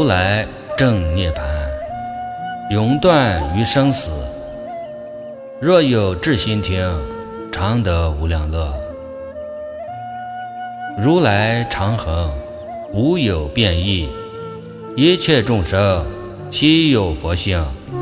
来正涅槃，永断于生死。若有至心听，常得无量乐。如来常恒，无有变异，一切众生悉有佛性，